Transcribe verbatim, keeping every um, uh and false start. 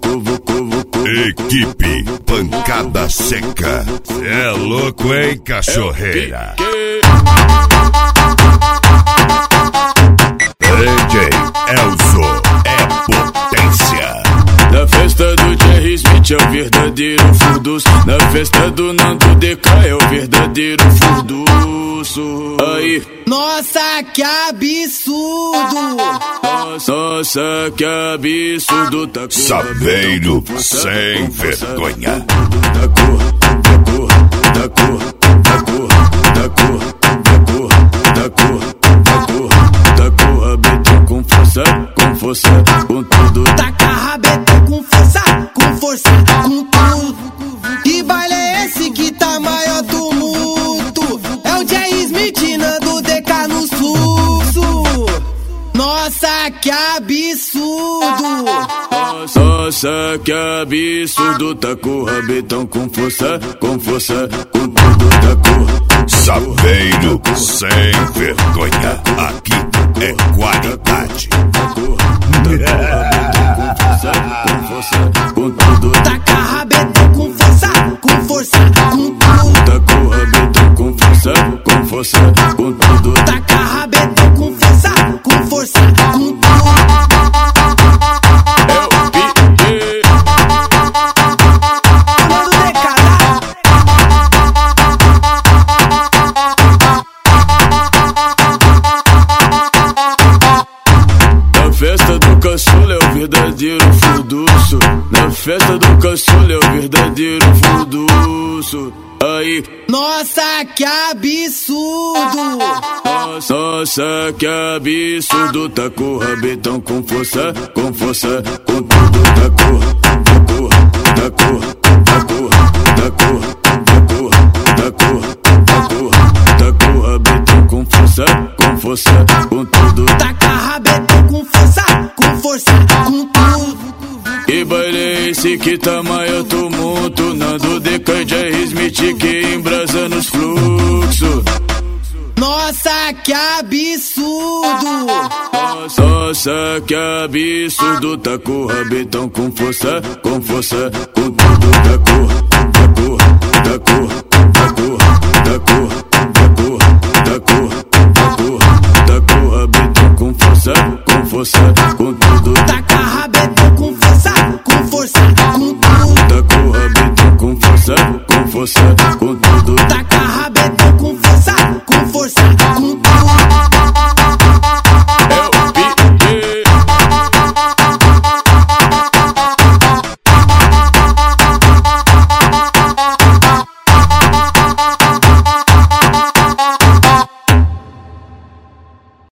Equipe Pancada Seca. Cê é louco, hein, cachorreira? D J Elzo é potência. Na festa do Jerry Smith é o verdadeiro furdus. Na festa do Nando D K é o verdadeiro furduço. Aí, nossa, que absurdo! Nossa, que absurdo! Tá com Sabeiro sem vergonha. Da cor, da cor, da cor, da cor, da cor, da cor, da cor, da cor, da cor, rabetão com força, com força, com tudo. Taca rabetão com força, com força, com tudo. Que baile é esse que tá maior tumulto? É o Jerry Smith, Nando D K no fluxo. Nossa, que absurdo! Nossa, que absurdo! Tá com o rabetão com força, com força, com tudo. Tá com Sabeiro sem vergonha. Aqui é qualidade. Tá com rabetão com força, com força, com tudo. Taca rabetão com força, com força, com tudo. Tá com rabetão com força, com força, com tudo. Taca rabetão com força, com força, com tudo. Na festa do caçula é o verdadeiro furduço. Na festa do caçula é o verdadeiro furduço. Aí, nossa, que absurdo! Nossa, que absurdo! Tá com o rabetão com força, com força, com tudo. Da cor, da cor, da cor, da cor, da cor, da cor, da cor, da cor, da cor, rabetão com força, com força, com tudo. Taca rabetão com força, com força, com tudo. Que baile é esse que tá maior tumulto? Nando D K e Jerry Smith que embrasa nos fluxos. Nossa, que absurdo! Nossa, que absurdo! Tá com o rabetão com força, com força, com tudo. Da cor, da cor, da cor, da cor, da cor, da cor, da cor, da cor, da cor, rabetão com força, com força, com tudo. Taca rabetão com força, com força, com tudo.